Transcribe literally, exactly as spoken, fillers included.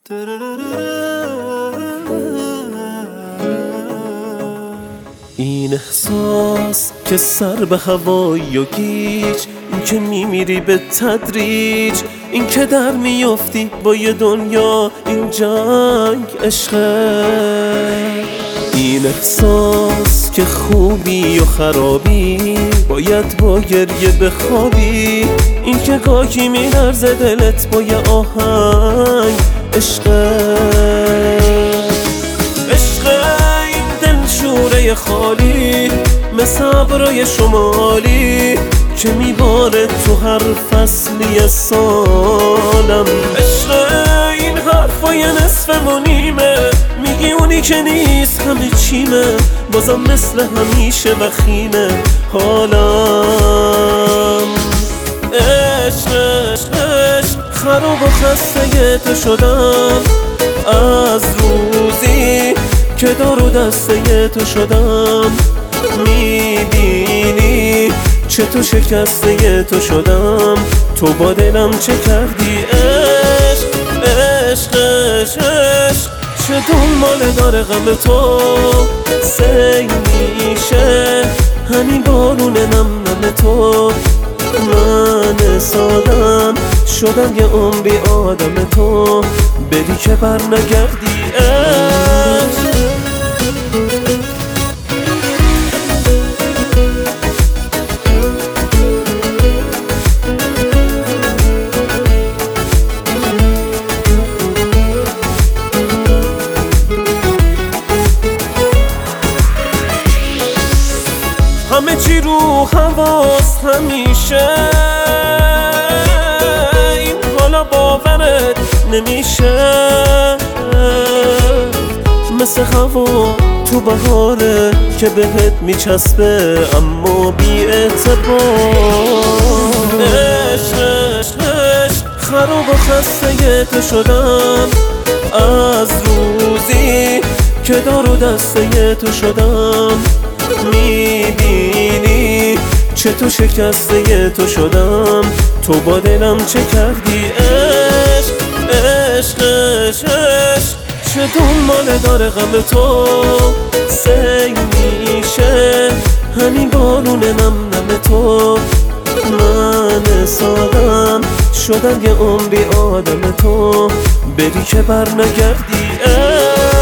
این احساس که سر به هوایی و گیج، این که میمیری به تدریج، این که در میافتی با یه دنیا، این جنگ عشقه. این احساس که خوبی و خرابی، باید با گریه بخوابی، این که گاهی میلرزه دلت با یه آهنگ عشقه. شوره خالی مثل ابرای شمالی که میباره تو هر فصلی از سالم. عشق این حرفای نصف و نیمه، میگی اونی که نیست همه چیمه، بازم مثل همیشه وخیمه حالم. عشق عشق عشق خراب و خسته تو شدم، از روزی که دار و دسته تو شدم. میبینی چطور شکسته تو شدم، تو با دلم چه کردی. عشق عشق عشق عشق چه دنباله داره غم تو، سی میشه همین بارون نم نم تو. من سادم شدم یه عمری آدم تو، بری که بر نگردی. عشق همه چی رو حواس همیشه، این حالا باورت نمیشه. مثل هوا تو بهاره که بهت میچسبه اما بی اعتبار. عشق عشق عشق خراب و خسته تو شدم، از روزی که دار و دسته تو شدم. میبینی چطور شکسته تو شدم، تو با دلم چه کردی. عشق عشق عشق عشق چه دنباله داره غم تو، سی میشه همین بارون نم نم تو. من سادم شدم یه عمری آدم تو، بری که بر نگردی.